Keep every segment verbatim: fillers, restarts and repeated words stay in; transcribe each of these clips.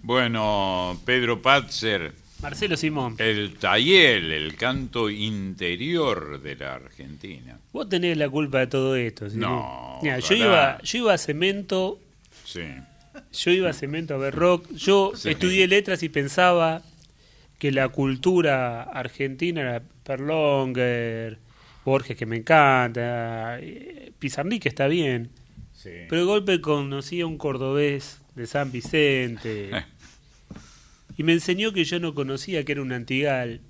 Bueno, Pedro Patzer, Marcelo Simón, el Tayel, el canto interior de la Argentina. vos tenés la culpa de todo esto. ¿Sí? No, Mirá, yo ojalá. iba, yo iba a Cemento, Sí. yo iba a Cemento a ver rock. Yo Sí. estudié letras y pensaba que la cultura argentina era Perlonger, Borges, que me encanta, eh, Pizarnik, que está bien. Sí. Pero de golpe conocí a un cordobés de San Vicente y me enseñó que yo no conocía que era un antigal,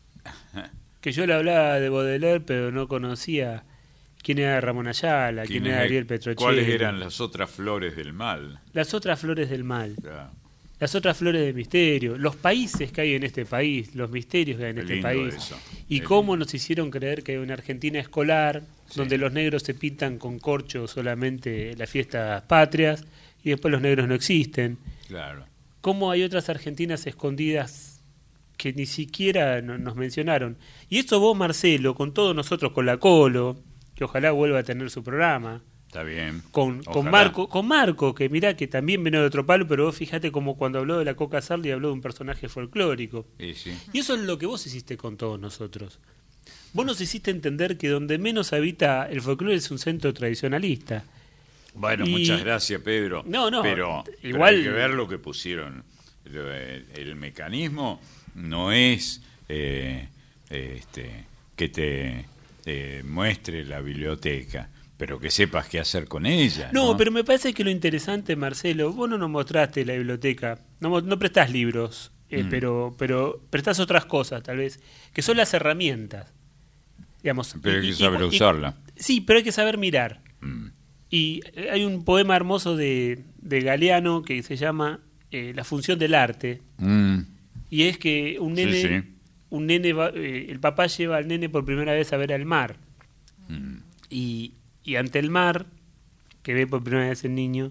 que yo le hablaba de Baudelaire pero no conocía quién era Ramón Ayala, quién, ¿Quién era es- Ariel Petrocelli. ¿Cuáles eran las otras flores del mal? Las otras flores del mal, Ya, las otras flores del misterio, los países que hay en este país, los misterios que hay en qué este lindo país, eso. y Qué cómo lindo. nos hicieron creer que hay una Argentina escolar, Sí. donde los negros se pintan con corcho solamente en las fiestas patrias y después los negros no existen. Claro. Cómo hay otras Argentinas escondidas que ni siquiera no- nos mencionaron. Y eso vos, Marcelo, con todos nosotros, con la Colo, que ojalá vuelva a tener su programa, Está bien. con, con Ojalá. Marco, con Marco, que mirá que también vino de otro palo, pero vos fíjate como cuando habló de la Coca Sarli habló de un personaje folclórico. Y sí. Y eso es lo que vos hiciste con todos nosotros. Vos nos hiciste entender que donde menos habita el folclore es un centro tradicionalista. Bueno, Y- muchas gracias, Pedro. No, no, pero, pero igual- hay que ver lo que pusieron. Lo- El, el mecanismo no es eh, este, que te eh, muestre la biblioteca, pero que sepas qué hacer con ella. No, No, pero me parece que lo interesante, Marcelo, vos no nos mostraste la biblioteca, no, mo- no prestás libros, eh, Mm. pero, pero prestás otras cosas, tal vez, que son las herramientas. Digamos, Pero hay y- que y- saber y- usarla. Sí, pero hay que saber mirar. Mm. Y eh, hay un poema hermoso de, de Galeano que se llama eh, La función del arte, Mm. y es que un Sí, nene, sí. un nene va- eh, el papá lleva al nene por primera vez a ver al mar, Mm. y, y ante el mar, que ve por primera vez el niño,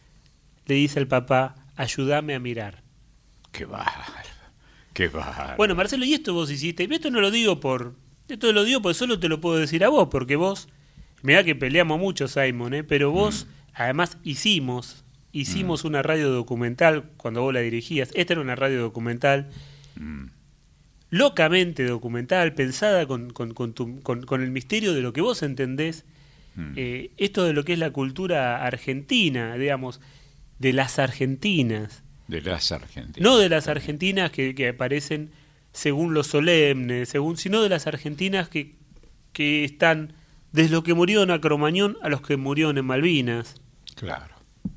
le dice al papá, ayúdame a mirar. Qué bárbaro. Qué bárbaro. Bueno, Marcelo, y esto vos hiciste, y esto no lo digo por, esto lo digo porque solo te lo puedo decir a vos, porque vos, mirá que peleamos mucho, Simon, ¿eh? Pero vos, además, hicimos, hicimos una radio documental cuando vos la dirigías, esta era una radio documental, Mm. locamente documental, pensada con, con, con, tu- con- con el misterio de lo que vos entendés, Mm. eh, esto de lo que es la cultura argentina, digamos, de las argentinas, De las Argentinas. no de las argentinas que, que aparecen según lo solemne, según, sino de las argentinas que, que están desde lo que murió en Acromañón a los que murieron en Malvinas, Claro.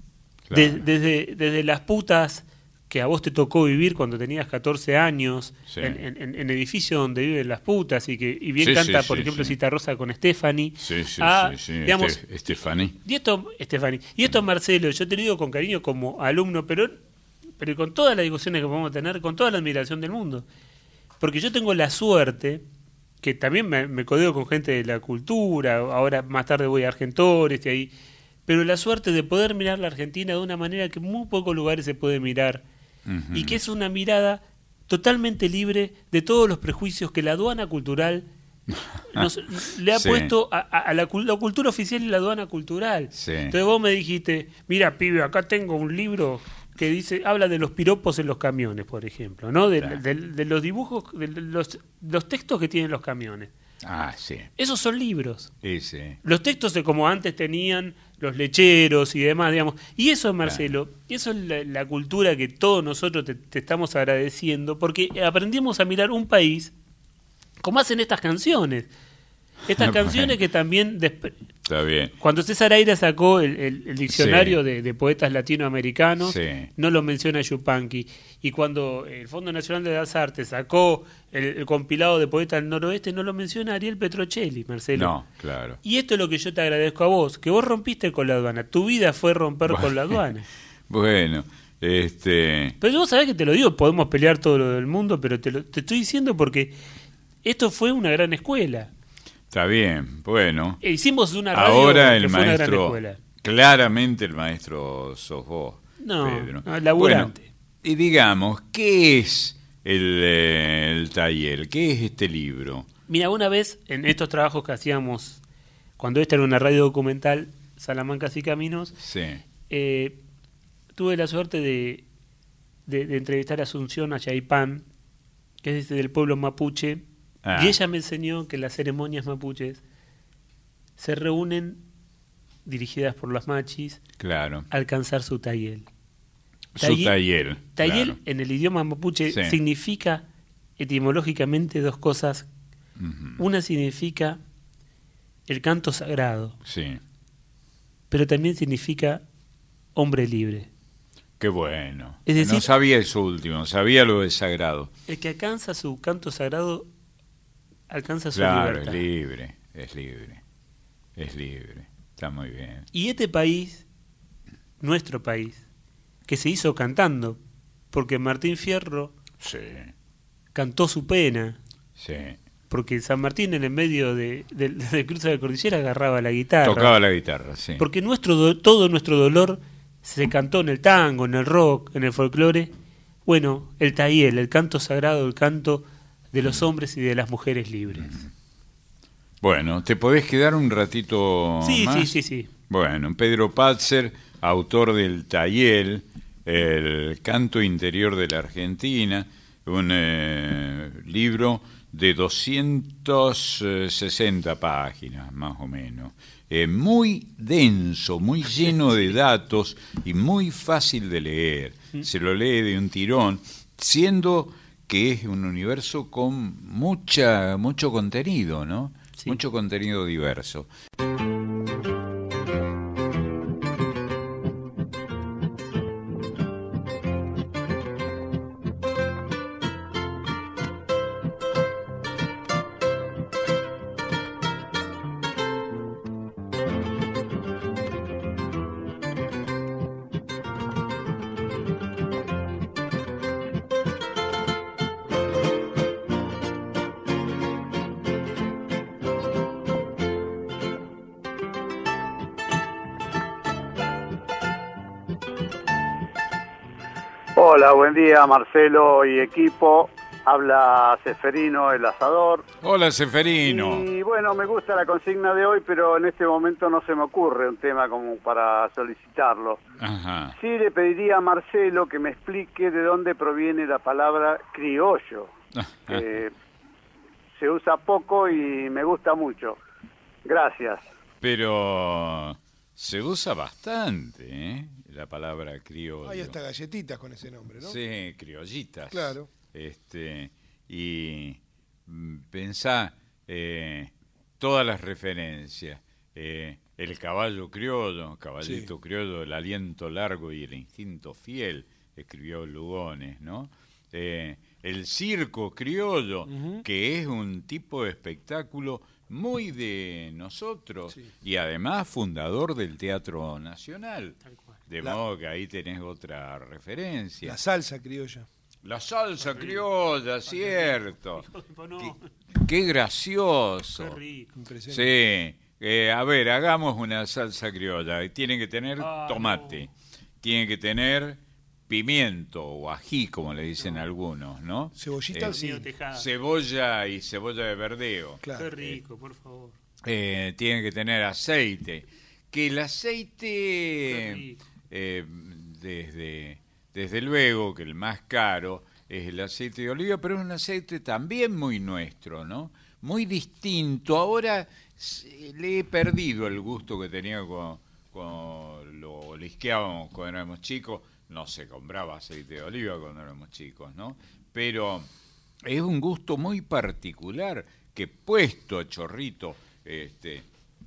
De- Claro. desde, desde las putas que a vos te tocó vivir cuando tenías catorce años, Sí. en, en, en edificios donde viven las putas, y que y bien Sí, canta, sí, por sí, ejemplo, sí. Cita Rosa con Stephanie. Sí, sí, a, sí, sí. digamos, Este- Estefaní. y esto, Stephanie, y esto, Marcelo, yo te lo digo con cariño como alumno, pero, pero con todas las discusiones que podemos tener, con toda la admiración del mundo. Porque yo tengo la suerte, que también me, me codeo con gente de la cultura, ahora más tarde voy a Argentores y ahí, pero la suerte de poder mirar la Argentina de una manera que en muy pocos lugares se puede mirar, Ujú. y que es una mirada totalmente libre de todos los prejuicios que la aduana cultural nos, le ha Sí. puesto a, a- a la, cul- la cultura oficial y la aduana cultural. Sí. Entonces vos me dijiste, mira, pibe, acá tengo un libro que dice, habla de los piropos en los camiones, por ejemplo, ¿no? De, Claro. de- de los dibujos, de los, los textos que tienen los camiones. Ah, sí. Esos son libros. Sí, sí. Los textos de como antes tenían los lecheros y demás, digamos. Y eso, Marcelo, eso es la, la cultura que todos nosotros te, te estamos agradeciendo, porque aprendimos a mirar un país como hacen estas canciones. Estas Bueno. canciones que también... desp- Está bien. Cuando César Aira sacó el, el- el diccionario Sí. de, de poetas latinoamericanos, Sí. no lo menciona Yupanqui. Y cuando el Fondo Nacional de las Artes sacó el, el compilado de poetas del noroeste, no lo menciona Ariel Petrocelli, Marcelo. No, claro. Y esto es lo que yo te agradezco a vos, que vos rompiste con la aduana. Tu vida fue romper con la aduana. Bueno, este... Pero vos sabés que te lo digo, podemos pelear todo lo del mundo, pero te, lo, te estoy diciendo porque esto fue una gran escuela. Está bien, bueno. E hicimos una radio Ahora que el fue una gran maestro, escuela. claramente el maestro sos vos, No, Pedro. no, laburante. Bueno, y digamos, ¿qué es el, eh, el taller? ¿Qué es este libro? Mira, una vez en estos trabajos que hacíamos, cuando esta era una radio documental, Salamancas y Caminos, Sí. eh, tuve la suerte de, de, de entrevistar a Asunción Ayaypan, que es del pueblo mapuche, Ah. y ella me enseñó que las ceremonias mapuches se reúnen, dirigidas por las machis, Claro. a alcanzar su tayel. Su tayel. Tayel claro. en el idioma mapuche Sí. significa etimológicamente dos cosas. Ujú. Una significa el canto sagrado, Sí. pero también significa hombre libre. Qué bueno. Es decir- no sabía eso último, sabía lo de sagrado. El que alcanza su canto sagrado alcanza su Claro, libertad. es libre, es libre, es libre. Está muy bien. Y este país, nuestro país, que se hizo cantando, porque Martín Fierro Sí, cantó su pena, sí. porque San Martín en el medio de, de, de Cruza de la Cordillera agarraba la guitarra. Tocaba la guitarra, sí. Porque nuestro do- todo nuestro dolor se cantó en el tango, en el rock, en el folclore. Bueno, el tayel, el canto sagrado, el canto de los hombres y de las mujeres libres. Bueno, ¿te podés quedar un ratito Sí, más? sí, sí, sí. Bueno, Pedro Patzer, autor del Tayel, el canto interior de la Argentina, un eh, libro de doscientas sesenta páginas, más o menos. Eh, muy denso, muy lleno de datos y muy fácil de leer. Se lo lee de un tirón, siendo que es un universo con mucha mucho contenido, ¿no? Sí. Mucho contenido diverso. Hola, buen día Marcelo y equipo. Habla Seferino, el asador. Hola, Seferino. Y bueno, me gusta la consigna de hoy, pero en este momento no se me ocurre un tema como para solicitarlo. Ajá. Sí le pediría a Marcelo que me explique de dónde proviene la palabra criollo, que se usa poco y me gusta mucho. Gracias. Pero se usa bastante, ¿eh? La palabra criollo. Hay hasta galletitas con ese nombre, ¿no? Sí, criollitas. Claro. Este, y mm, pensá eh, todas las referencias. Eh, el caballo criollo, caballito Sí. criollo, el aliento largo y el instinto fiel, escribió Lugones, ¿no? Eh, el circo criollo, Ujú. que es un tipo de espectáculo muy de nosotros Sí. y además fundador del Teatro Nacional. Tal cual. De La- modo que ahí tenés otra referencia. La salsa criolla. La salsa criolla, cierto. No, Qué, qué gracioso. qué rico. Impresionante. Sí, eh, a ver, hagamos una salsa criolla. Tiene que tener Ah, tomate, tiene que tener pimiento o ají, como le dicen algunos, ¿no? Cebollita, Eh, sí. Mío Tejada. Cebolla y cebolla de verdeo. Claro. Qué rico, por favor. Eh, tiene que tener aceite. Que el Qué aceite, rico. eh, desde, desde luego que el más caro es el aceite de oliva, pero es un aceite también muy nuestro, ¿no? Muy distinto. Ahora s- le he perdido el gusto que tenía cuando, cuando lo lisqueábamos cuando éramos chicos. No se compraba aceite de oliva cuando éramos chicos, ¿no? Pero es un gusto muy particular que puesto a chorrito, este,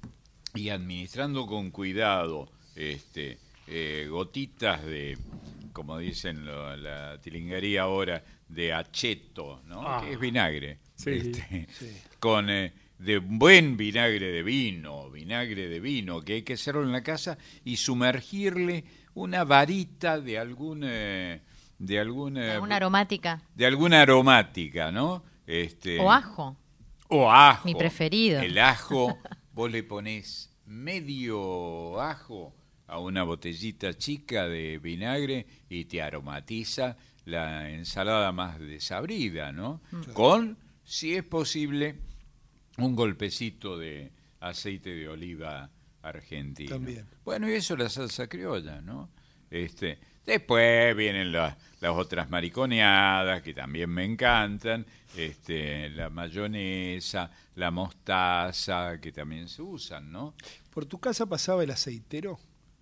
y administrando con cuidado, este, eh, gotitas de, como dicen lo- la tilingaría ahora, de acheto, ¿no? Ah. Que es vinagre. Sí, este, sí. Con eh, de buen vinagre de vino, vinagre de vino, que hay que hacerlo en la casa y sumergirle una varita de algún eh, de algún eh, Alguna aromática. de alguna aromática, ¿no? Este, O ajo. o ajo. Mi preferido. El ajo, vos le ponés medio ajo a una botellita chica de vinagre y te aromatiza la ensalada más desabrida, ¿no? Con, si es posible, un golpecito de aceite de oliva argentino. También. Bueno, y eso es la salsa criolla, ¿no? Este, Después vienen las, las otras mariconeadas que también me encantan, este, la mayonesa, la mostaza, que también se usan, ¿no? ¿Por tu casa pasaba el aceitero?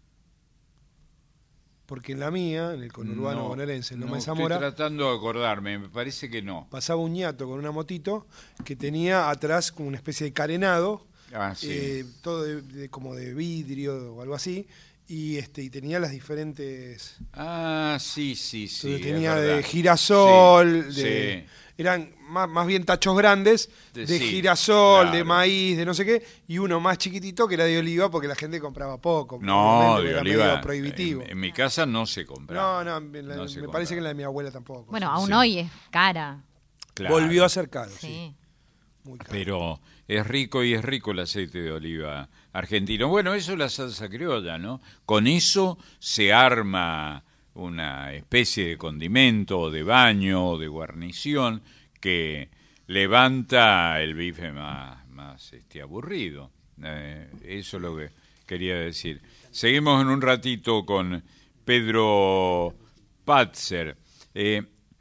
Porque en la mía, en el conurbano No, bonaerense, en Loma no, de Zamora, estoy tratando de acordarme, me parece que no. pasaba un ñato con una motito que tenía atrás como una especie de carenado, Ah, sí. eh, todo de, de- como de vidrio o algo así, y este y tenía las diferentes... Ah, sí, sí, sí. Entonces es tenía verdad. de girasol, Sí, de, sí. eran más, más bien tachos grandes, De- de sí, girasol, de claro. maíz, de no sé qué, y uno más chiquitito que era de oliva porque la gente compraba poco. No, obviamente, de era oliva. medio prohibitivo. En, en mi casa no se compraba. no, no, en la- No se me compraba. parece que en la de mi abuela tampoco. Bueno, Sí. aún Sí. hoy es cara. Claro. Volvió a ser caro, sí. Sí. Muy caro. Pero es rico y es rico el aceite de oliva argentino. Bueno, eso es la salsa criolla, ¿no? Con eso se arma una especie de condimento, o de baño, o de guarnición que levanta el bife más, más este, aburrido. Eh, eso es lo que quería decir. Seguimos en un ratito con Pedro Patzer. Eh,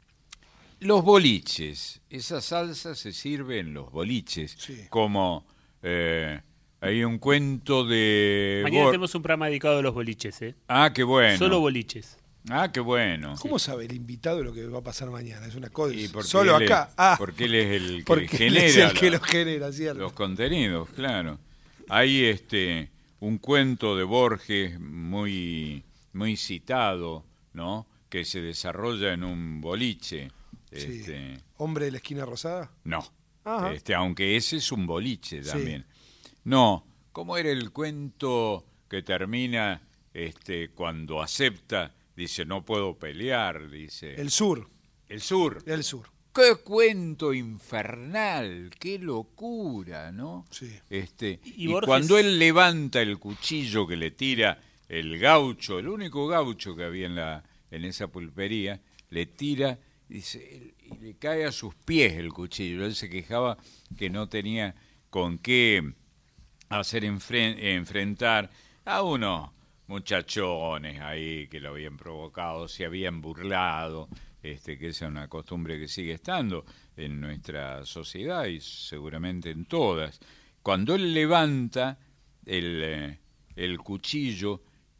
Los boliches, esa salsa se sirve en los boliches, Sí. como eh, hay un cuento de... Mañana Bor- tenemos un programa dedicado a los boliches, ¿eh? Ah, qué bueno. Solo boliches. Ah, qué bueno. ¿Cómo sabe el invitado lo que va a pasar mañana? Es una cosa. Y porque Solo él es- acá. Ah, porque él es el que porque él genera es el que la- los genera, ¿cierto? los contenidos, claro. Hay este un cuento de Borges muy muy citado, ¿no? Que se desarrolla en un boliche. Sí. Este, ¿Hombre de la esquina rosada? No, Ajá. este, aunque ese es un boliche Sí. también. No, ¿cómo era el cuento que termina este, cuando acepta, dice, no puedo pelear, dice, El sur. el sur? El sur. ¡Qué cuento infernal! ¡Qué locura!, ¿no? Sí. Este, Y y Borges- cuando él levanta el cuchillo que le tira el gaucho, el único gaucho que había en, la, en esa pulpería, le tira dice, él- y le cae a sus pies el cuchillo. Él se quejaba que no tenía con qué hacer enfren- enfrentar a unos muchachones ahí que lo habían provocado, se habían burlado, este, que esa es una costumbre que sigue estando en nuestra sociedad y seguramente en todas. Cuando él levanta el, eh, el cuchillo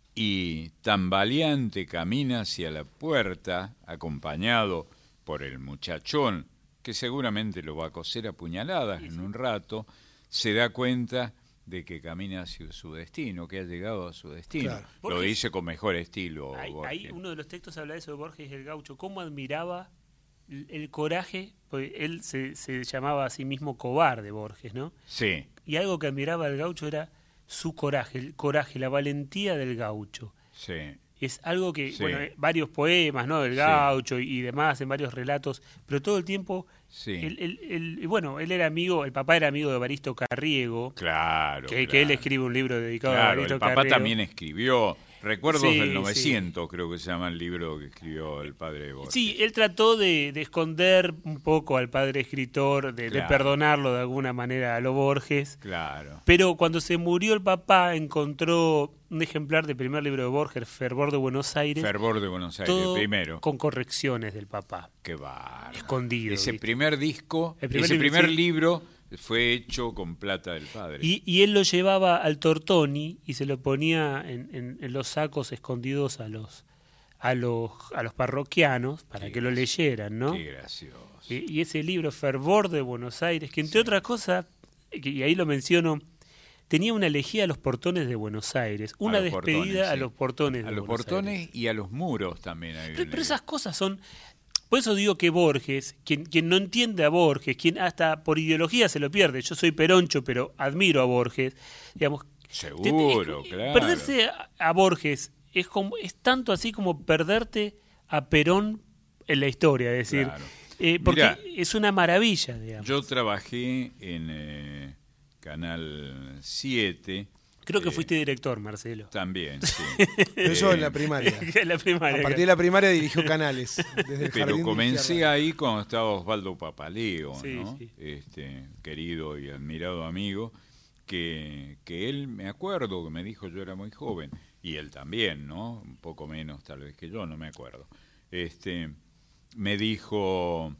y tambaleante camina hacia la puerta, acompañado por el muchachón, que seguramente lo va a coser a puñaladas en un rato, se da cuenta de que camina hacia su destino, que ha llegado a su destino. Claro. Lo Borges- dice con mejor estilo. Hay, Borges. hay uno de los textos habla de eso de Borges el Gaucho, cómo admiraba el, el coraje, porque él se, se llamaba a sí mismo cobarde Borges, ¿no? Sí, Y algo que admiraba al Gaucho era su coraje, el coraje, la valentía del Gaucho. sí. Es algo que, Sí. bueno, eh, varios poemas, ¿no? Del Sí. Gaucho y, y demás, en varios relatos, pero todo el tiempo, Sí. él, él- él- y bueno, él era amigo, el papá era amigo de Evaristo Carriego, Claro. que, que claro. él escribe un libro dedicado a Claro, Evaristo el papá Carriego. también escribió Recuerdos Sí, del sí. novecientos, creo que se llama el libro que escribió el padre de Borges. Sí, él trató de, de esconder un poco al padre escritor, de, de Claro. perdonarlo de alguna manera a lo Borges. Claro. Pero cuando se murió el papá, encontró un ejemplar del primer libro de Borges, Fervor de Buenos Aires, Fervor de Buenos Aires, todo primero. con correcciones del papá, Qué bárbaro. escondido. Ese ¿viste? primer disco, El primer ese libro, primer sí. libro fue hecho con plata del padre. Y, y él lo llevaba al Tortoni y se lo ponía en, en- en los sacos escondidos a los a los a los parroquianos para Qué que lo gracioso. leyeran, ¿no? Qué gracioso. Y, y ese libro, Fervor de Buenos Aires, que entre otras cosas, que- y ahí lo menciono, tenía una elegía a los portones de Buenos Aires, una los despedida portones, a sí. los portones de A los Buenos portones Aires. y a los muros también hay Pero, un- pero esas cosas son... Por eso digo que Borges, quien, quien no entiende a Borges, quien hasta por ideología se lo pierde, yo soy peroncho, pero admiro a Borges, digamos... Seguro, te- te- claro. Perderse a, a Borges es, como, es tanto así como perderte a Perón en la historia, es decir... Claro. Eh, porque Mirá, es una maravilla, digamos. Yo trabajé en eh, Canal siete. Creo que eh, fuiste director, Marcelo. También, sí. Eso Eh, en la primaria. En la primaria. A partir de la primaria dirigió canales. Desde el Pero jardín comencé dirigía ahí cuando estaba Osvaldo Papaleo, Sí, ¿no? sí. Este, querido y admirado amigo, que, que él, me acuerdo, que me dijo, yo era muy joven, y él también, ¿no? Un poco menos tal vez que yo, no me acuerdo. Este, me dijo,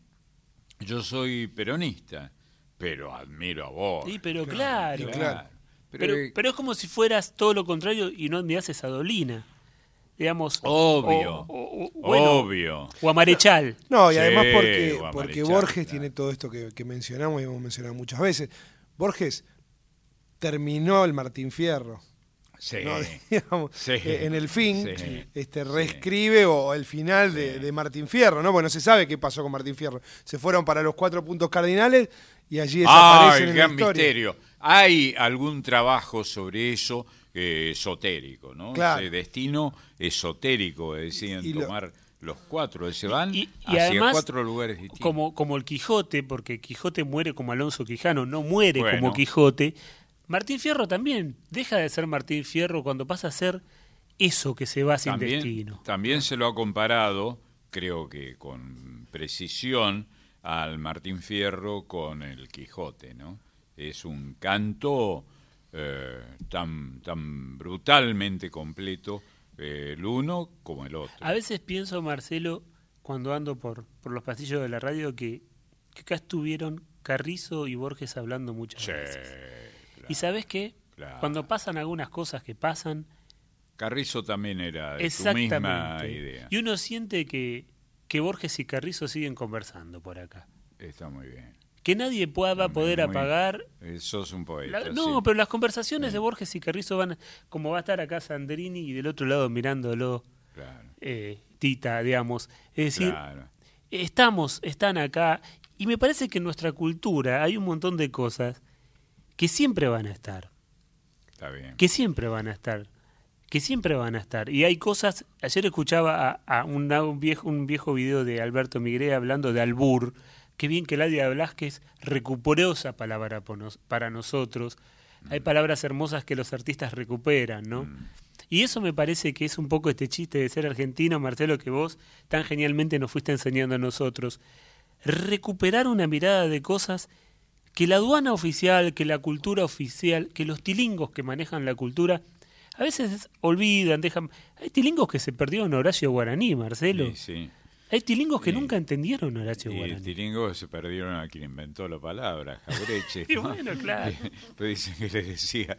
yo soy peronista, pero admiro a vos. Sí, pero claro. claro. claro. Pero, Pero, pero es como si fueras todo lo contrario y no admirás a Dolina. Digamos. Obvio. O, o- o- bueno, obvio. o a Marechal. No, y Sí, además porque, o a porque Marechal, Borges claro. tiene todo esto que, que mencionamos y hemos mencionado muchas veces. Borges terminó el Martín Fierro. Sí. ¿No? Digamos, Sí. eh, en el fin, Sí. este, reescribe o el final de, Sí. de Martín Fierro, ¿no? Bueno, no se sabe qué pasó con Martín Fierro. Se fueron para los cuatro puntos cardinales y allí Ah, desaparecen el en la gran historia. misterio. Hay algún trabajo sobre eso eh, esotérico, ¿no? Claro. Ese destino esotérico, decían Y lo- tomar los cuatro, se van Y, y hacia además, cuatro lugares distintos. como, como el Quijote, porque Quijote muere como Alonso Quijano, no muere Bueno. como Quijote. Martín Fierro también deja de ser Martín Fierro cuando pasa a ser eso que se va sin también, destino. también se lo ha comparado, creo que con precisión, al Martín Fierro con el Quijote, ¿no? Es un canto eh, tan, tan brutalmente completo, eh, el uno como el otro. A veces pienso, Marcelo, cuando ando por, por los pasillos de la radio, que, que acá estuvieron Carrizo y Borges hablando muchas Sí, veces. claro, ¿Y sabes qué? claro. Cuando pasan algunas cosas que pasan, Carrizo también era de tu exactamente. misma idea. Y uno siente que, que Borges y Carrizo siguen conversando por acá. Está muy bien. Que nadie pueda Muy- poder muy- apagar. eh, sos un poeta. La- no, sí. pero las conversaciones Sí. de Borges y Carrizo van, como va a estar acá Sandrini y del otro lado mirándolo Claro, eh, Tita, digamos. Es decir, claro. estamos, están acá, y me parece que en nuestra cultura hay un montón de cosas que siempre van a estar, Está bien. que siempre van a estar, que siempre van a estar. Y hay cosas, ayer escuchaba a, a una- un, viejo, un viejo video de Alberto Migré hablando de albur. Qué bien que Ladia Blasquez recuperó esa palabra por nos- para nosotros. Hay palabras hermosas que los artistas recuperan, ¿no? Mm. Y eso me parece que es un poco este chiste de ser argentino, Marcelo, que vos tan genialmente nos fuiste enseñando a nosotros. Recuperar una mirada de cosas que la aduana oficial, que la cultura oficial, que los tilingos que manejan la cultura, a veces olvidan, dejan... Hay tilingos que se perdieron a Horacio Guaraní, Marcelo. Sí, sí. Hay tilingos que Sí. nunca entendieron a Horacio Y Guaraní. tiringos se perdieron a quien inventó la palabra, Jaureche. Y ¿no? bueno, claro. Pero dicen que le decía,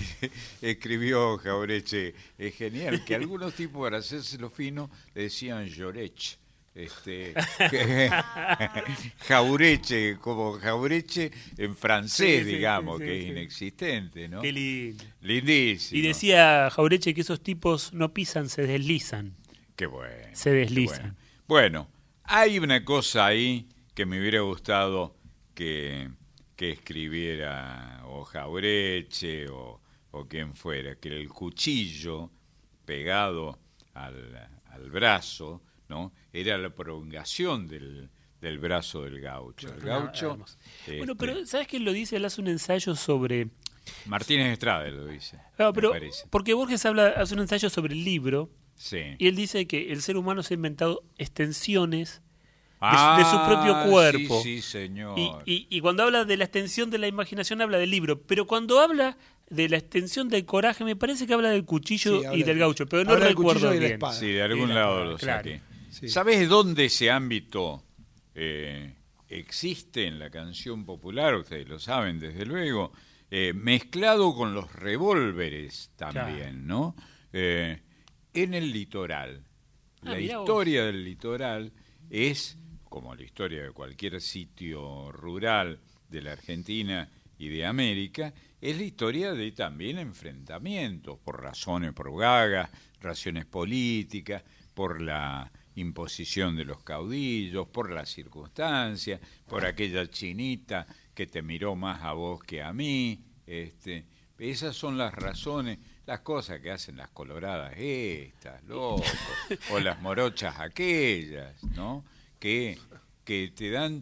escribió Jaureche, es genial, que algunos tipos para hacérselo fino le decían Llorech. Este, que- Jaureche, como Jaureche en francés, Sí, sí, digamos, sí, que sí, es sí. inexistente, ¿no? Qué lindo. Lindísimo. Y decía Jaureche que esos tipos no pisan, se deslizan. Qué bueno. Se qué deslizan. Bueno. Bueno, hay una cosa ahí que me hubiera gustado que, que escribiera o Jaureche o, o quien fuera, que el cuchillo pegado al, al brazo, ¿no? Era la prolongación del, del brazo del gaucho. El gaucho. hermoso. este, Bueno, pero ¿sabes quién lo dice? Él hace un ensayo sobre... Martínez Estrada lo dice. No, me pero parece. porque Borges habla, hace un ensayo sobre el libro Sí. y él dice que el ser humano se ha inventado extensiones Ah, de su propio cuerpo. Sí, sí, señor. y, y, y cuando habla de la extensión de la imaginación habla del libro, pero cuando habla de la extensión del coraje me parece que habla del cuchillo Sí, habla y del del- gaucho, pero no habla del recuerdo cuchillo y la bien. espada. Sí, de Y algún la lado espada, lo claro. saqué. Sí. ¿Sabes dónde ese ámbito eh, existe en la canción popular? Ustedes lo saben, desde luego. Eh, mezclado con los revólveres también, ¿no? Eh, en el litoral. Ah, La mirá vos. historia del litoral es, como la historia de cualquier sitio rural de la Argentina y de América, es la historia de también enfrentamientos por razones, por gagas, razones políticas, por la imposición de los caudillos, por las circunstancias, por aquella chinita que te miró más a vos que a mí. Este, esas son las razones, las cosas que hacen las coloradas estas, loco, o las morochas aquellas, ¿no? Que, que te dan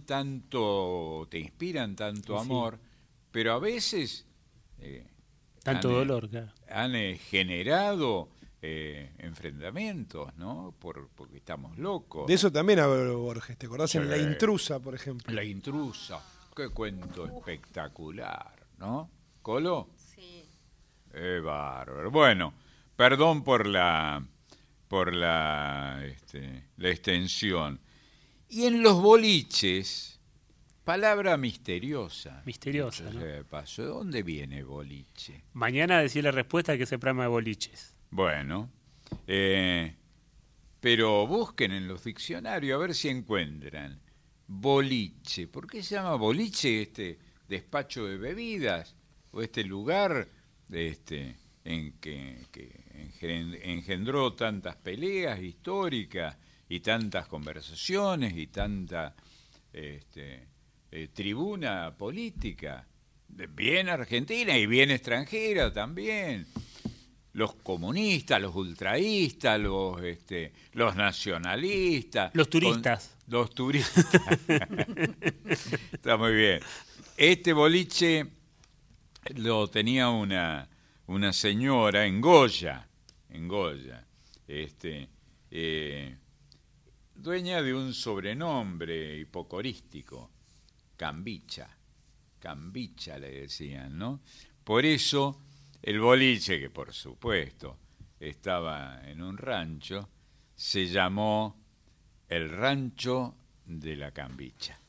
tanto, te inspiran tanto Sí. amor, pero a veces eh, Tanto han, eh, dolor, claro. han eh, generado eh, enfrentamientos, ¿no? Por, porque estamos locos. De eso también habló Borges, ¿te acordás? En Sí. La Intrusa, por ejemplo. La intrusa, qué cuento espectacular, ¿no? ¿Colo? Sí. Eh, bárbaro. Bueno, perdón por la por la, este, la extensión. Y en los boliches, palabra misteriosa. Misteriosa, ¿no? De paso, ¿de dónde viene boliche? Mañana decía la respuesta que es el programa de boliches. Bueno, eh, pero busquen en los diccionarios a ver si encuentran boliche. ¿Por qué se llama boliche este despacho de bebidas o este lugar este en que, que engendró tantas peleas históricas y tantas conversaciones y tanta este, eh, tribuna política, bien argentina y bien extranjera también? Los comunistas, los ultraístas, los este, los nacionalistas, los turistas, con, los turistas. Está muy bien. Este boliche lo tenía una una señora en Goya, en Goya, este, eh, dueña de un sobrenombre hipocorístico, Cambicha, Cambicha le decían, ¿no? Por eso el boliche, que por supuesto estaba en un rancho, se llamó el Rancho de la Cambicha.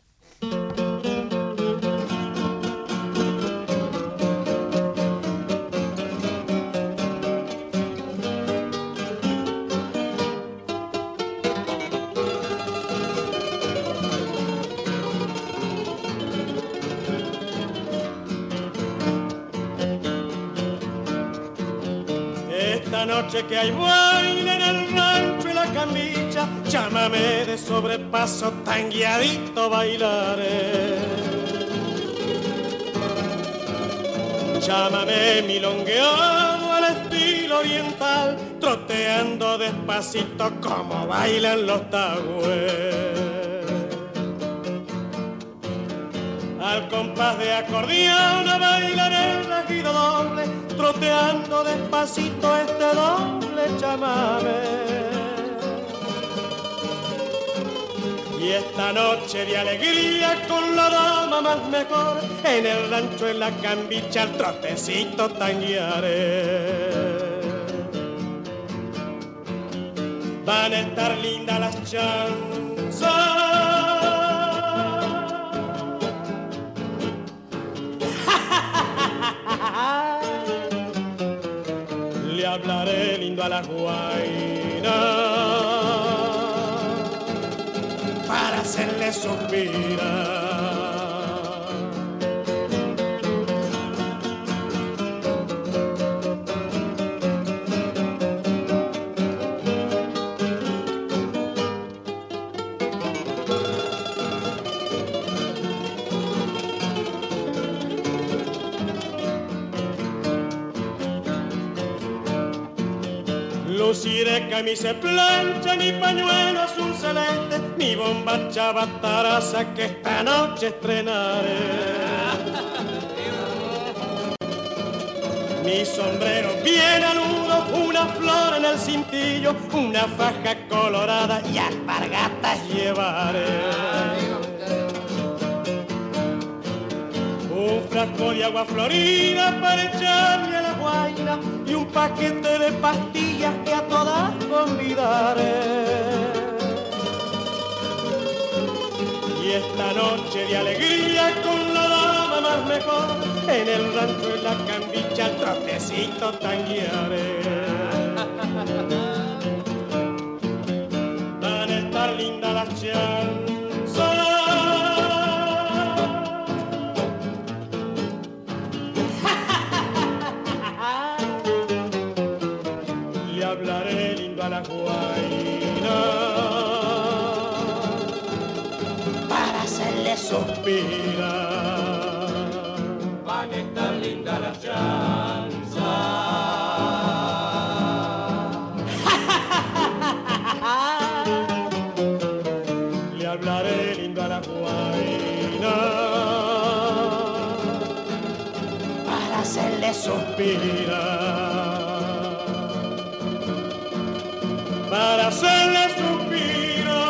Noche que hay baile en el rancho y la cambicha, llámame de sobrepaso, tangueadito bailaré. Llámame milongueado al estilo oriental, troteando despacito como bailan los tagües. Al compás de acordeón bailaré el regido doble, troteando despacito este doble chamame. Y esta noche de alegría con la dama más mejor, en el rancho en la cambicha el trotecito tanguearé. Van a estar lindas las chanzas, le hablaré lindo a la guaina para hacerle suspirar. Luciré camisa plancha, ni pañuelo azul celeste, ni bombacha bataraza que esta noche estrenaré. Mi sombrero bien aludo, una flor en el cintillo, una faja colorada y alpargatas llevaré. Un frasco de agua florida para echarle a la guaina y un paquete de pastillas que a todas convidaré. Y esta noche de alegría con la dama más mejor, en el rancho en la cambicha el trotecito tanguearé. Van a estar lindas las chanzas, hablaré lindo a la guaina para hacerle suspirar. Van a estar lindas las chanzas, le hablaré lindo a la guaina para hacerle suspirar. Para hacerle suspirar.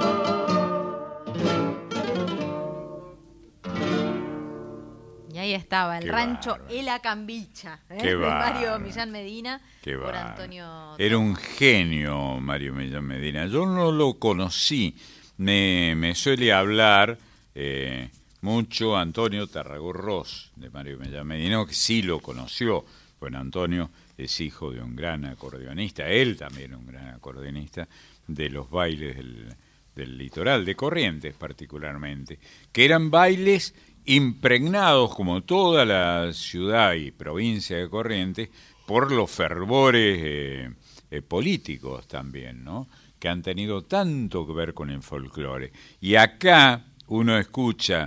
Y ahí está. estaba el Qué rancho bárbaro. El Acambicha, ¿eh? Qué de Mario bárbaro. Millán Medina, Qué por bárbaro. Antonio. Era un genio Mario Millán Medina. Yo no lo conocí. Me, me suele hablar eh, mucho Antonio Tarragorros de Mario Millán Medina, que sí lo conoció. Bueno, Antonio es hijo de un gran acordeonista, él también un gran acordeonista, de los bailes del, del litoral, de Corrientes particularmente, que eran bailes impregnados, como toda la ciudad y provincia de Corrientes, por los fervores eh, eh, políticos también, ¿no?, que han tenido tanto que ver con el folclore. Y acá uno escucha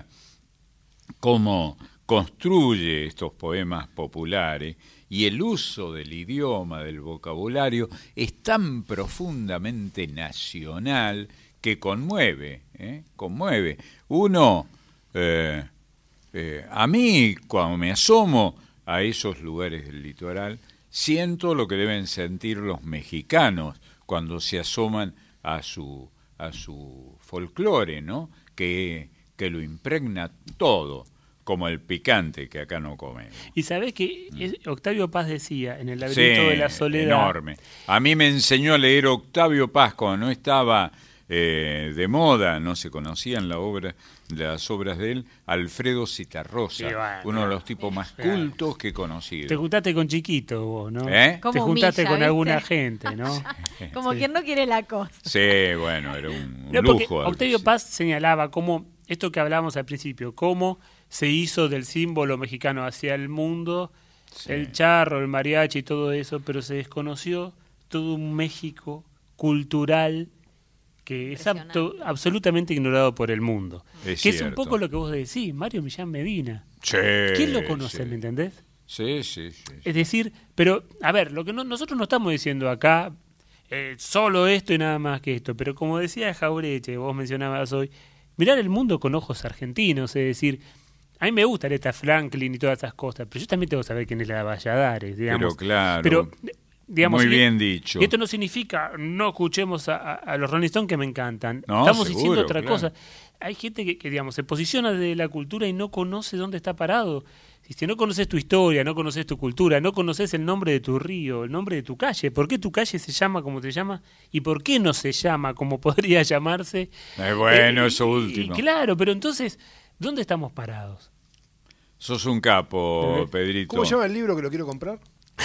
cómo construye estos poemas populares y el uso del idioma, del vocabulario, es tan profundamente nacional que conmueve, ¿eh? conmueve. Uno, eh, eh, a mí, cuando me asomo a esos lugares del litoral, siento lo que deben sentir los mexicanos cuando se asoman a su a su folclore, ¿no? Que, que lo impregna todo, como el picante que acá no comemos. Y sabés que es- Octavio Paz decía en el laberinto Sí, de la soledad. enorme. A mí me enseñó a leer Octavio Paz cuando no estaba eh, de moda, no se conocían la obra, las obras de él, Alfredo Citarrosa, Sí, bueno, uno de los tipos más claro. cultos que he conocido. Te juntaste con Chiquito vos, ¿no? ¿Eh? Como Te juntaste humilla, con ¿viste? alguna gente, ¿no? Como Sí. quien no quiere la cosa. Sí, bueno, era un, un No, porque lujo. Octavio sí. Paz señalaba cómo, esto que hablábamos al principio, cómo se hizo del símbolo mexicano hacia el mundo, Sí. el charro, el mariachi y todo eso, pero se desconoció todo un México cultural que es apto- Impresionante. absolutamente ignorado por el mundo. Es que es un cierto. poco lo que vos decís, Mario Millán Medina. Sí, ¿Quién lo conoce, sí. me entendés? Sí, sí, sí. Es decir, pero, a ver, lo que no- nosotros no estamos diciendo acá eh, solo esto y nada más que esto, pero como decía Jaureche, vos mencionabas hoy, mirar el mundo con ojos argentinos, es decir, a mí me gusta Aretha Franklin y todas esas cosas, pero yo también tengo que saber quién es la Valladares, digamos. Pero claro, Pero, digamos, muy y- bien dicho. Y esto no significa no escuchemos a, a- a los Rolling Stones que me encantan. No, Estamos seguro, diciendo otra claro. cosa. Hay gente que, que, digamos, se posiciona de la cultura y no conoce dónde está parado. Si si no conoces tu historia, no conoces tu cultura, no conoces el nombre de tu río, el nombre de tu calle, ¿por qué tu calle se llama como se llama? ¿Y por qué no se llama como podría llamarse? Es bueno, Eh, eso y- último. y claro, pero entonces, ¿dónde estamos parados? Sos un capo, ¿Eh? Pedrito. ¿Cómo se llama el libro que lo quiero comprar?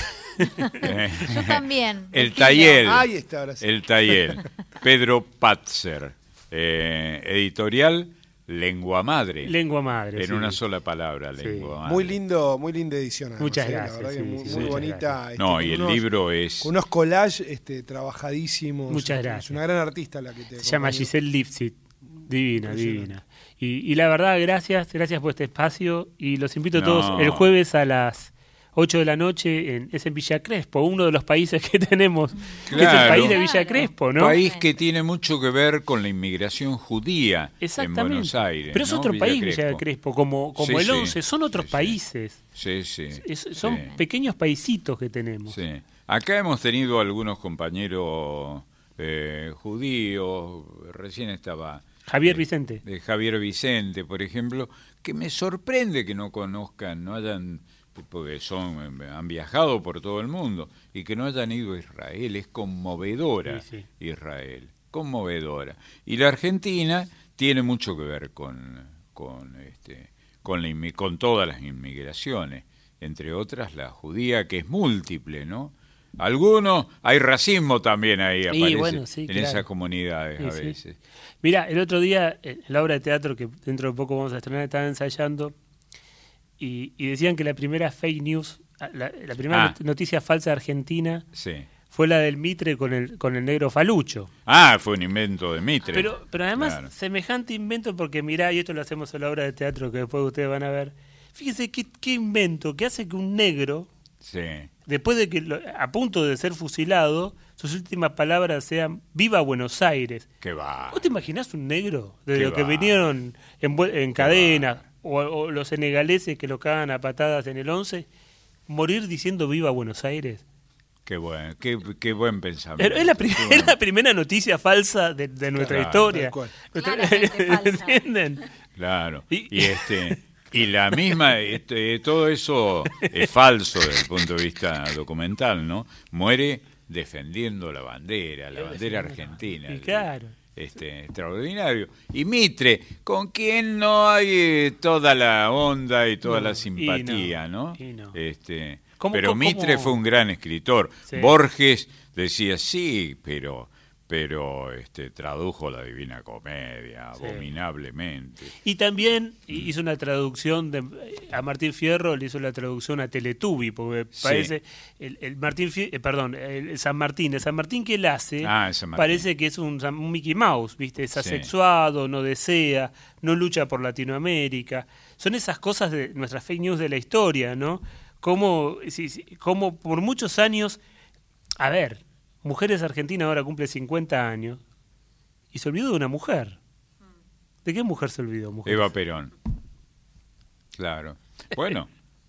Eh, Yo también. El Decilo. taller. Ahí está, ahora sí. El taller. Pedro Patzer. Eh, editorial Lengua Madre. Lengua madre. en sí. una sola palabra, Sí. Lengua Madre. Muy lindo, muy linda edición. además, Muchas ¿eh? gracias, La verdad que sí, muy, sí, muy muchas bonita. gracias. este, No, con y el unos- libro es... Con unos collages este, trabajadísimos. Muchas Es gracias. una gran artista la que te Se llama acompañó. Giselle Lipsit. Divina, Impresionante. divina. Y, y la verdad, gracias, gracias por este espacio. Y los invito a No. todos el jueves a las ocho de la noche, en, es en Villa Crespo, uno de los países que tenemos, que es el Claro. país de Villa Claro. Crespo, ¿no? país que tiene mucho que ver con la inmigración judía en Exactamente. Buenos Aires. Pero es ¿no? otro Villa país, Crespo. Villa Crespo, como, como Sí, el sí. once, son otros Sí, sí. países. Sí, sí. Es- son sí. pequeños paisitos que tenemos. Sí. Acá hemos tenido algunos compañeros eh, judíos, recién estaba Javier Vicente. de Javier Vicente, por ejemplo, que me sorprende que no conozcan, no hayan, porque son, han viajado por todo el mundo, y que no hayan ido a Israel. Es conmovedora Sí, Israel, conmovedora. Y la Argentina tiene mucho que ver con, con, este, con, la inmi- con todas las inmigraciones, entre otras la judía, que es múltiple, ¿no? Algunos, hay racismo también ahí, Y aparece bueno, sí, en claro. esas comunidades Sí, a sí. veces. Mira, el otro día en la obra de teatro que dentro de poco vamos a estrenar, estaba ensayando y, y decían que la primera fake news, la, la primera Ah. not- noticia falsa argentina Sí. fue la del Mitre con el con el negro Falucho. Ah, fue un invento de Mitre. Pero, pero además, Claro. semejante invento, porque mirá, y esto lo hacemos en la obra de teatro que después ustedes van a ver. Fíjense qué, qué invento que hace que un negro, Sí. después de que lo- a punto de ser fusilado, sus últimas palabras sean "Viva Buenos Aires". Qué va. ¿Vos te imaginás un negro de Qué los que va. vinieron en, vu- en cadena o, o los senegaleses que lo cagan a patadas en el once morir diciendo "Viva Buenos Aires"? Qué buen, qué, qué buen pensamiento. Pero es la, Qué prim- buen- es la primera noticia falsa de, de nuestra Claro, historia. tal cual. Claramente falsa. ¿Entienden? Claro. Y- Y, este Y la misma, este, todo eso es falso desde el punto de vista documental, ¿no? Muere defendiendo la bandera, la bandera argentina. Y claro. Este, extraordinario. Y Mitre, con quien no hay eh, toda la onda y toda No, la simpatía, y ¿no? no, y no. Este, ¿Cómo- pero cómo- Mitre cómo? fue un gran escritor. Sí. Borges decía, sí, pero... pero este tradujo la Divina Comedia Sí. abominablemente. Y también hizo una traducción de, a Martín Fierro le hizo la traducción a Teletubby, porque Sí. parece el, el Martín Fie- eh, perdón, el, el San Martín, el San Martín que él hace, Ah, el San Martín. parece que es un, San- un Mickey Mouse, ¿viste? Es Sí. asexuado, no desea, no lucha por Latinoamérica. Son esas cosas de nuestras fake news de la historia, ¿no? Como, si- si- como por muchos años, a ver, Mujeres Argentinas ahora cumple cincuenta años y se olvidó de una mujer. ¿De qué mujer se olvidó? Mujer? Eva Perón. Claro. Bueno,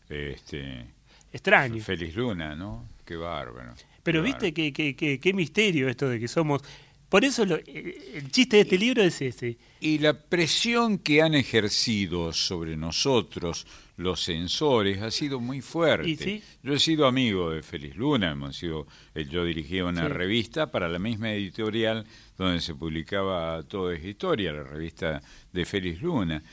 este Extraño. Feliz Luna, ¿no? Qué bárbaro. Pero Qué viste bárbaro. que, que, que- qué misterio esto de que somos... Por eso lo- eh, el chiste de este libro es ese. Y la presión que han ejercido sobre nosotros los censores ha sido muy fuerte. ¿Y sí? Yo he sido amigo de Feliz Luna, hemos sido, eh, yo dirigía una Sí. revista para la misma editorial donde se publicaba Todo es Historia, la revista de Feliz Luna.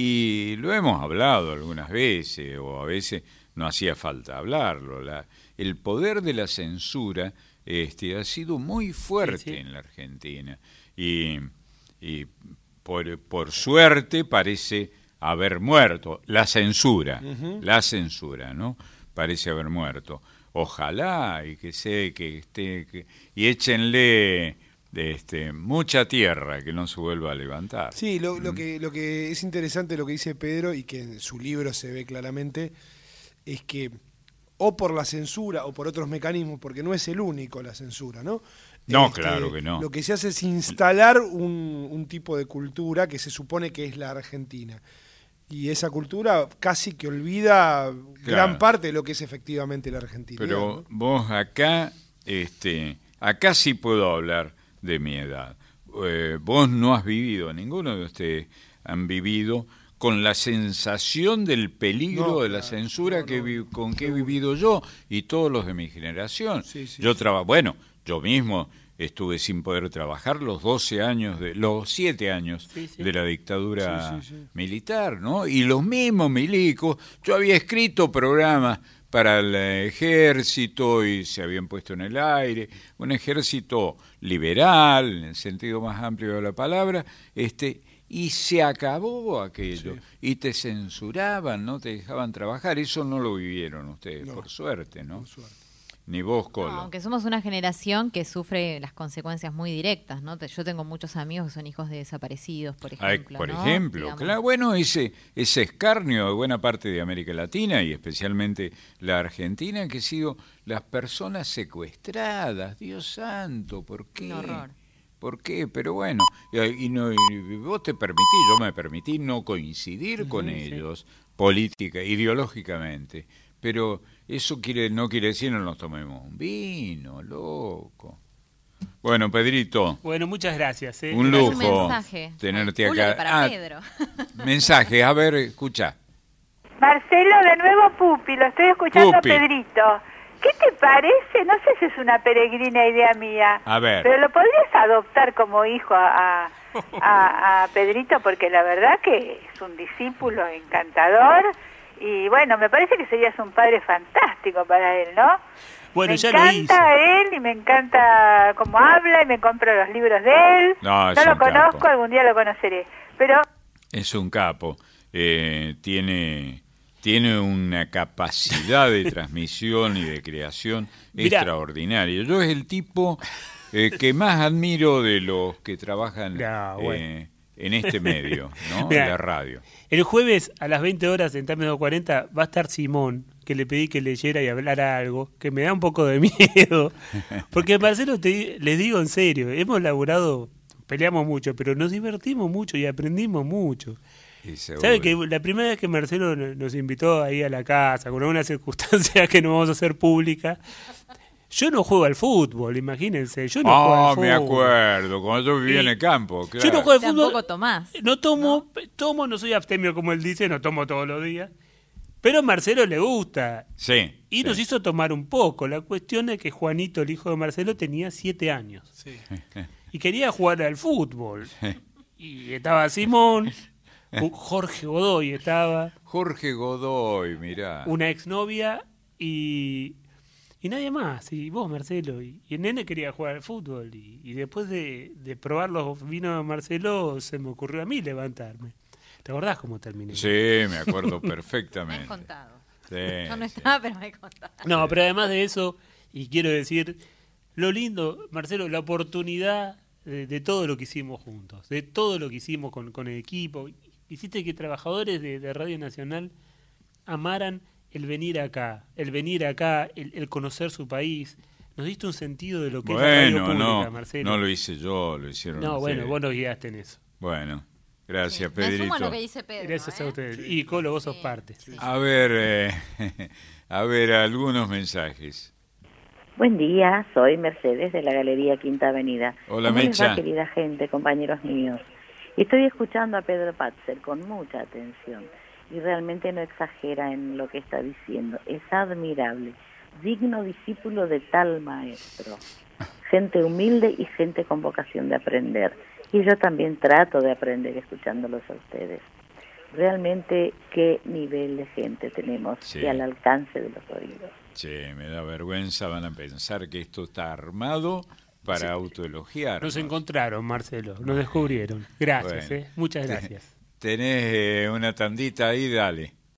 Y lo hemos hablado algunas veces, o a veces no hacía falta hablarlo. La, el poder de la censura este, ha sido muy fuerte Sí, sí. en la Argentina. Y, y por, por suerte parece haber muerto. La censura, Ujú. la censura, ¿no? Parece haber muerto. Ojalá y que se que esté que, y échenle este mucha tierra que no se vuelva a levantar. Sí, lo, Mm. lo que, lo que es interesante lo que dice Pedro y que en su libro se ve claramente es que o por la censura o por otros mecanismos, porque no es el único la censura, ¿no? No, claro que no. Lo que se hace es instalar un, un tipo de cultura que se supone que es la Argentina. Y esa cultura casi que olvida gran parte de lo que es efectivamente la Argentina. Pero vos acá, este, acá sí puedo hablar de mi edad. Eh, vos no has vivido, ninguno de ustedes han vivido con la sensación del peligro No, de la claro, censura no, que no, vi- con que he vivido yo y todos los de mi generación. Sí, sí, yo sí. traba, bueno, yo mismo estuve sin poder trabajar los doce años, de los siete años Sí, sí. de la dictadura Sí, sí, sí. militar, ¿no? Y los mismos milicos, yo había escrito programas para el ejército y se habían puesto en el aire, un ejército liberal, en el sentido más amplio de la palabra, este, y se acabó aquello, Sí. y te censuraban, no te dejaban trabajar, eso no lo vivieron ustedes, No. por suerte, ¿no? Por suerte. Ni vos, No, Colo. aunque somos una generación que sufre las consecuencias muy directas, ¿no? Te- Yo tengo muchos amigos que son hijos de desaparecidos, por Ay, ejemplo. por ¿no? ejemplo, Digamos. claro, bueno, ese, ese escarnio de buena parte de América Latina y especialmente la Argentina, que han sido las personas secuestradas, Dios santo, ¿por qué? Un horror. ¿Por qué? Pero bueno, y, y no, y vos te permitís, yo me permití no coincidir con sí. ellos política, ideológicamente, pero eso quiere no quiere decir no nos tomemos un vino, loco. Bueno, Pedrito, Bueno, muchas gracias. ¿eh? un Gracias. Un lujo mensaje. tenerte Uno acá. para Ah, Pedro. mensaje, a ver, escucha. Marcelo, de nuevo Pupi, lo estoy escuchando Pupi. a Pedrito. ¿Qué te parece? No sé si es una peregrina idea mía. A ver. Pero lo podrías adoptar como hijo a, a, a- a Pedrito porque la verdad que es un discípulo encantador y bueno, me parece que serías un padre fantástico para él, ¿no? Bueno, me ya lo hizo. encanta él y me encanta cómo habla y me compro los libros de él. No, es lo un conozco, capo. algún día lo conoceré. Pero Es un capo. Eh, tiene, tiene una capacidad de transmisión y de creación Mirá. extraordinaria. Yo es el tipo eh, que más admiro de los que trabajan No, bueno. eh, en este medio, ¿no? Mirá. En la radio. El jueves a las veinte horas en Terminal cuarenta va a estar Simón, que le pedí que leyera y hablara algo, que me da un poco de miedo. Porque Marcelo, te, les digo en serio, hemos laburado, peleamos mucho, pero nos divertimos mucho y aprendimos mucho. Y seguro. ¿Sabe que la primera vez que Marcelo no- nos invitó ahí a la casa, con alguna circunstancia que no vamos a hacer pública, Yo no juego al fútbol, imagínense. Yo no Ah, juego al fútbol. me acuerdo, cuando yo vivía Y en el campo. Claro. Yo no juego al fútbol. Tampoco tomás. No tomo, tomo, no soy abstemio como él dice, no tomo todos los días. Pero a Marcelo le gusta. Sí. Y sí. nos hizo tomar un poco. La cuestión es que Juanito, el hijo de Marcelo, tenía siete años. Sí. Y quería jugar al fútbol. Y estaba Simón, Jorge Godoy estaba, Jorge Godoy, mirá. una exnovia y, y nadie más. Y vos, Marcelo. Y, y el nene quería jugar al fútbol. Y, y después de, de probar los vinos de Marcelo, se me ocurrió a mí levantarme. ¿Te acordás cómo terminé? Sí, me acuerdo Me perfectamente. has contado. Sí, Yo no sí. estaba, pero me he contado. No, pero además de eso, y quiero decir, lo lindo, Marcelo, la oportunidad de, de todo lo que hicimos juntos, de todo lo que hicimos con, con el equipo. Hiciste que trabajadores de, de Radio Nacional amaran el venir acá, el venir acá, el, el conocer su país. Nos diste un sentido de lo que es la radio Bueno, pública, no, Marcelo. no lo hice yo, lo hicieron No, bueno, ustedes. vos nos guiaste en eso. Bueno, gracias, Me sumo Pedrito. a lo que dice Pedro. Gracias ¿eh? a ustedes. Y Colo, vos sos Sí. parte. A ver, eh, a ver, algunos mensajes. Buen día, soy Mercedes de la Galería Quinta Avenida. Hola, ¿Cómo les va, Mecha. querida gente, compañeros míos? Y estoy escuchando a Pedro Patzer con mucha atención y realmente no exagera en lo que está diciendo. Es admirable, digno discípulo de tal maestro. Gente humilde y gente con vocación de aprender. Y yo también trato de aprender escuchándolos a ustedes. Realmente, qué nivel de gente tenemos Sí. y al alcance de los oídos. Che, me da vergüenza, van a pensar que esto está armado para autoelogiar. Nos encontraron, Marcelo, nos descubrieron. Gracias, Bueno. eh. Muchas gracias. Tenés eh, una tandita ahí, dale.